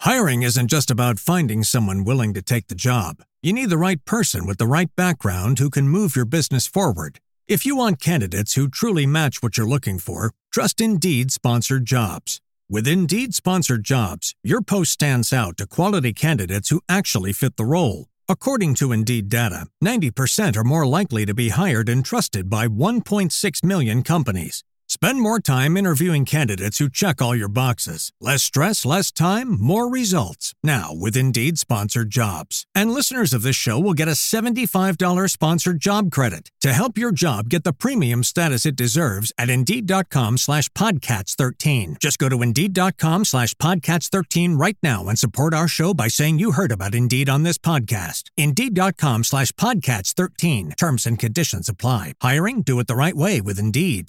Hiring isn't just about finding someone willing to take the job. You need the right person with the right background who can move your business forward. If you want candidates who truly match what you're looking for, trust Indeed Sponsored Jobs. With Indeed Sponsored Jobs, your post stands out to quality candidates who actually fit the role. According to Indeed data, 90% are more likely to be hired and trusted by 1.6 million companies. Spend more time interviewing candidates who check all your boxes. Less stress, less time, more results. Now with Indeed Sponsored Jobs. And listeners of this show will get a $75 sponsored job credit to help your job get the premium status it deserves at Indeed.com/Podcats13. Just go to Indeed.com/Podcats13 right now and support our show by saying you heard about Indeed on this podcast. Indeed.com/Podcats13. Terms and conditions apply. Hiring? Do it the right way with Indeed.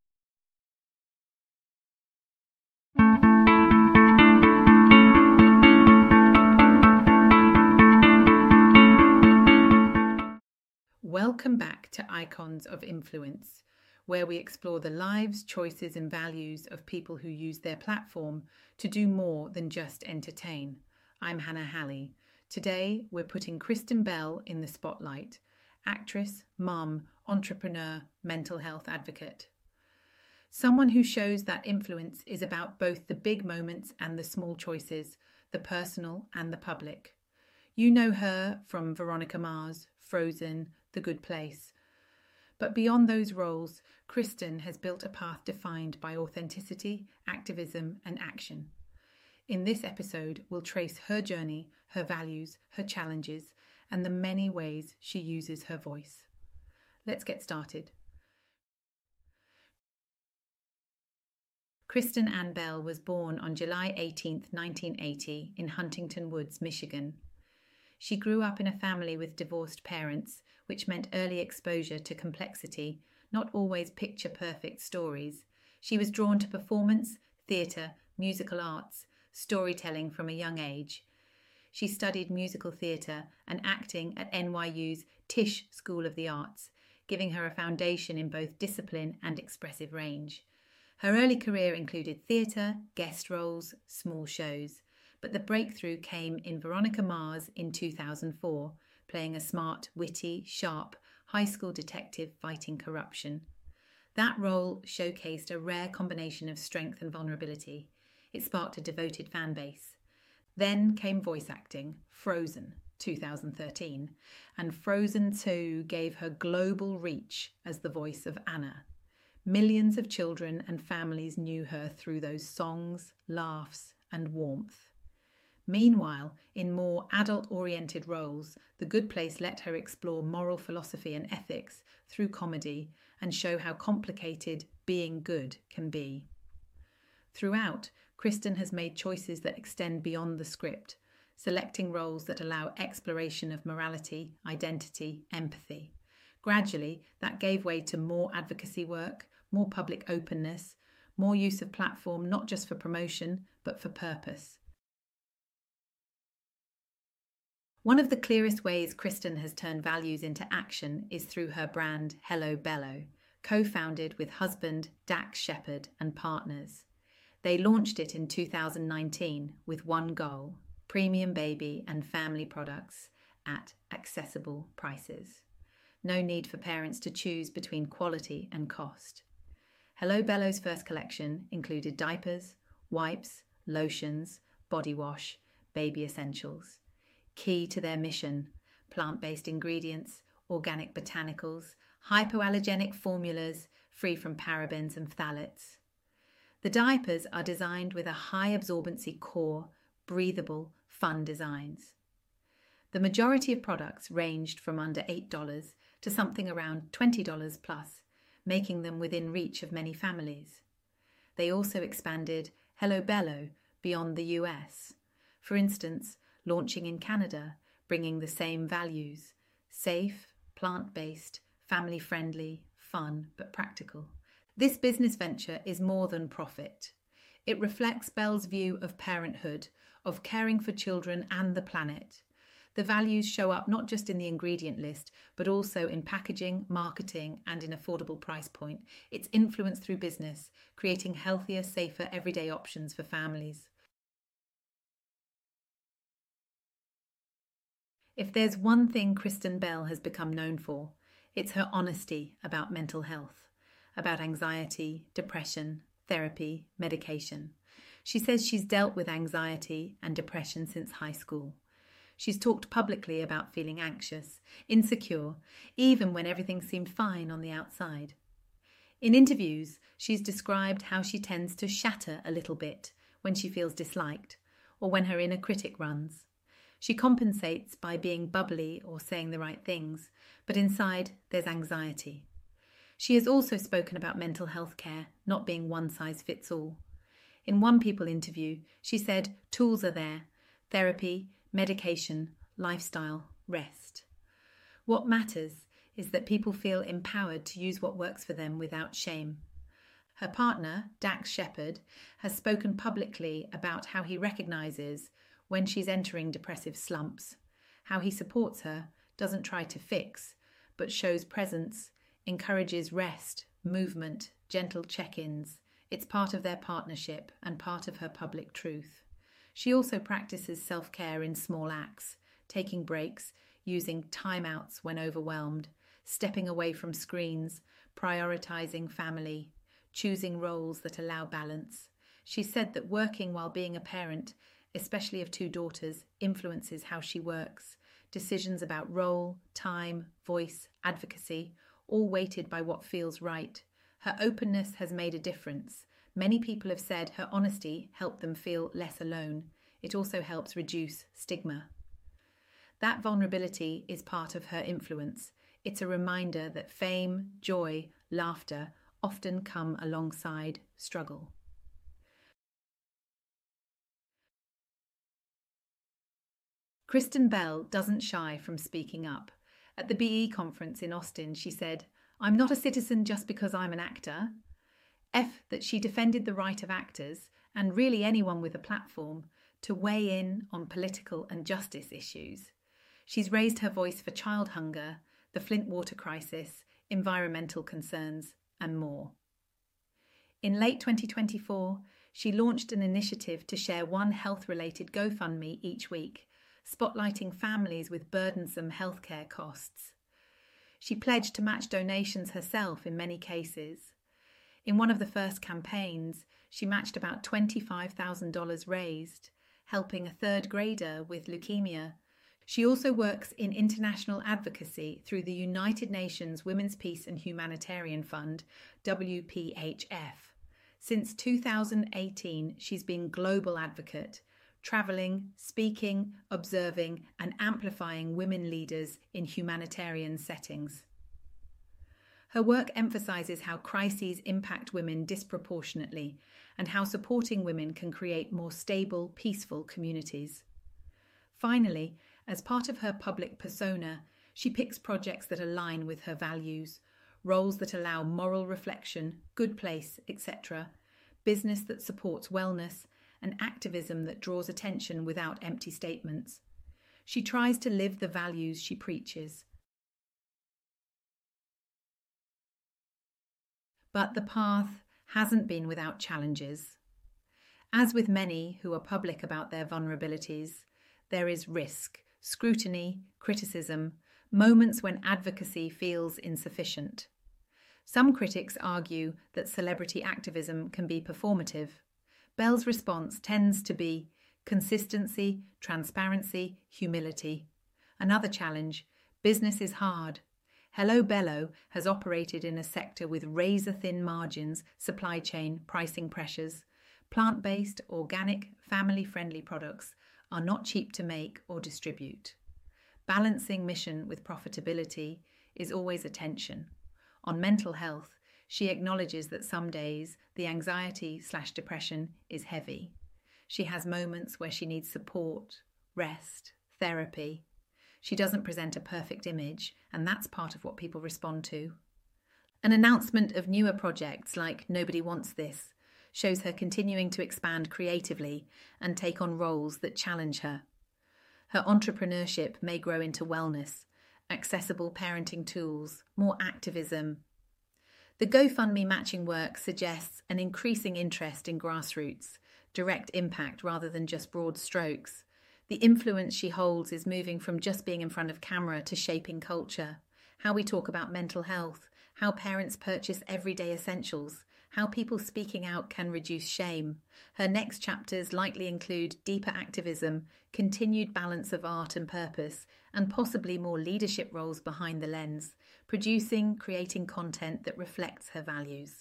Welcome back to Icons of Influence, where we explore the lives, choices and values of people who use their platform to do more than just entertain. I'm Hannah Halley. Today, we're putting Kristen Bell in the spotlight, actress, mum, entrepreneur, mental health advocate. Someone who shows that influence is about both the big moments and the small choices, the personal and the public. You know her from Veronica Mars, Frozen, The Good Place. But beyond those roles, Kristen has built a path defined by authenticity, activism, and action. In this episode, we'll trace her journey, her values, her challenges, and the many ways she uses her voice. Let's get started. Kristen Ann Bell was born on July 18, 1980, in Huntington Woods, Michigan. She grew up in a family with divorced parents, which meant early exposure to complexity, not always picture-perfect stories. She was drawn to performance, theatre, musical arts, storytelling from a young age. She studied musical theatre and acting at NYU's Tisch School of the Arts, giving her a foundation in both discipline and expressive range. Her early career included theatre, guest roles, small shows. But the breakthrough came in Veronica Mars in 2004, playing a smart, witty, sharp, high school detective fighting corruption. That role showcased a rare combination of strength and vulnerability. It sparked a devoted fan base. Then came voice acting, Frozen, 2013, and Frozen 2 gave her global reach as the voice of Anna. Millions of children and families knew her through those songs, laughs, and warmth. Meanwhile, in more adult-oriented roles, The Good Place let her explore moral philosophy and ethics through comedy and show how complicated being good can be. Throughout, Kristen has made choices that extend beyond the script, selecting roles that allow exploration of morality, identity, empathy. Gradually, that gave way to more advocacy work, more public openness, more use of platform not just for promotion, but for purpose. One of the clearest ways Kristen has turned values into action is through her brand Hello Bello, co-founded with husband Dax Shepard and partners. They launched it in 2019 with one goal: premium baby and family products at accessible prices. No need for parents to choose between quality and cost. Hello Bello's first collection included diapers, wipes, lotions, body wash, baby essentials. Key to their mission: plant-based ingredients, organic botanicals, hypoallergenic formulas free from parabens and phthalates. The diapers are designed with a high absorbency core, breathable, fun designs. The majority of products ranged from under $8 to something around $20 plus, making them within reach of many families. They also expanded Hello Bello beyond the US. For instance, launching in Canada, bringing the same values: safe, plant-based, family-friendly, fun but practical. This business venture is more than profit. It reflects Bell's view of parenthood, of caring for children and the planet. The values show up not just in the ingredient list, but also in packaging, marketing, and in affordable price point. It's influence through business, creating healthier, safer, everyday options for families. If there's one thing Kristen Bell has become known for, it's her honesty about mental health, about anxiety, depression, therapy, medication. She says she's dealt with anxiety and depression since high school. She's talked publicly about feeling anxious, insecure, even when everything seemed fine on the outside. In interviews, she's described how she tends to shatter a little bit when she feels disliked or when her inner critic runs. She compensates by being bubbly or saying the right things, but inside there's anxiety. She has also spoken about mental health care not being one size fits all. In one People interview, she said tools are there: therapy, medication, lifestyle, rest. What matters is that people feel empowered to use what works for them without shame. Her partner, Dax Shepard, has spoken publicly about how he recognises when she's entering depressive slumps, how he supports her, doesn't try to fix, but shows presence, encourages rest, movement, gentle check-ins. It's part of their partnership and part of her public truth. She also practices self-care in small acts, taking breaks, using time-outs when overwhelmed, stepping away from screens, prioritising family, choosing roles that allow balance. She said that working while being a parent, especially of 2 daughters, influences how she works. Decisions about role, time, voice, advocacy, all weighted by what feels right. Her openness has made a difference. Many people have said her honesty helped them feel less alone. It also helps reduce stigma. That vulnerability is part of her influence. It's a reminder that fame, joy, laughter often come alongside struggle. Kristen Bell doesn't shy from speaking up. At the BE conference in Austin, she said, "I'm not a citizen just because I'm an actor." That she defended the right of actors, and really anyone with a platform, to weigh in on political and justice issues. She's raised her voice for child hunger, the Flint water crisis, environmental concerns, and more. In late 2024, she launched an initiative to share one health-related GoFundMe each week, spotlighting families with burdensome healthcare costs. She pledged to match donations herself in many cases. In one of the first campaigns, she matched about $25,000 raised, helping a 3rd grader with leukemia. She also works in international advocacy through the United Nations Women's Peace and Humanitarian Fund, WPHF. Since 2018, she's been global advocate, travelling, speaking, observing, and amplifying women leaders in humanitarian settings. Her work emphasises how crises impact women disproportionately and how supporting women can create more stable, peaceful communities. Finally, as part of her public persona, she picks projects that align with her values, roles that allow moral reflection, good place, etc., business that supports wellness, and activism that draws attention without empty statements. She tries to live the values she preaches. But the path hasn't been without challenges. As with many who are public about their vulnerabilities, there is risk, scrutiny, criticism, moments when advocacy feels insufficient. Some critics argue that celebrity activism can be performative. Bell's response tends to be consistency, transparency, humility. Another challenge: business is hard. Hello Bello has operated in a sector with razor-thin margins, supply chain, pricing pressures. Plant-based, organic, family-friendly products are not cheap to make or distribute. Balancing mission with profitability is always a tension. On mental health, she acknowledges that some days the anxiety/depression is heavy. She has moments where she needs support, rest, therapy. She doesn't present a perfect image, and that's part of what people respond to. An announcement of newer projects like Nobody Wants This shows her continuing to expand creatively and take on roles that challenge her. Her entrepreneurship may grow into wellness, accessible parenting tools, more activism. The GoFundMe matching work suggests an increasing interest in grassroots, direct impact rather than just broad strokes. The influence she holds is moving from just being in front of camera to shaping culture, how we talk about mental health, how parents purchase everyday essentials, how people speaking out can reduce shame. Her next chapters likely include deeper activism, continued balance of art and purpose, and possibly more leadership roles behind the lens, creating content that reflects her values.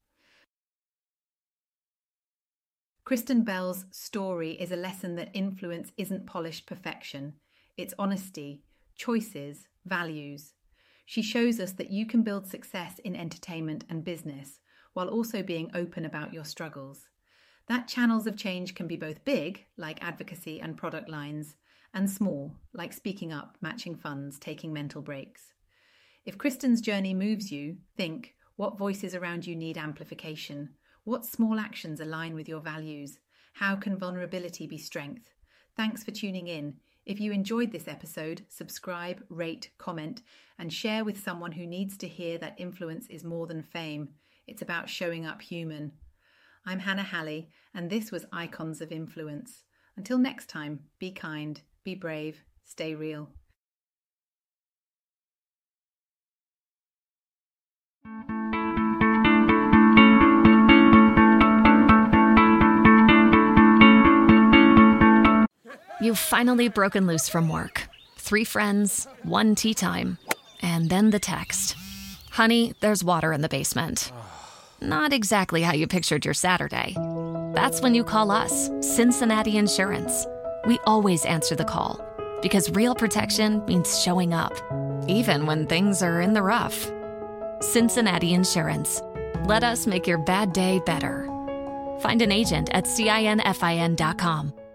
Kristen Bell's story is a lesson that influence isn't polished perfection. It's honesty, choices, values. She shows us that you can build success in entertainment and business, while also being open about your struggles. That channels of change can be both big, like advocacy and product lines, and small, like speaking up, matching funds, taking mental breaks. If Kristen's journey moves you, think, what voices around you need amplification? What small actions align with your values? How can vulnerability be strength? Thanks for tuning in. If you enjoyed this episode, subscribe, rate, comment, and share with someone who needs to hear that influence is more than fame. It's about showing up human. I'm Hannah Halley, and this was Icons of Influence. Until next time, be kind, be brave, stay real. You've finally broken loose from work. 3 friends, 1 tea time, and then the text. Honey, there's water in the basement. Not exactly how you pictured your Saturday. That's when you call us, Cincinnati Insurance. We always answer the call, because real protection means showing up, even when things are in the rough. Cincinnati Insurance. Let us make your bad day better. Find an agent at CINFIN.com.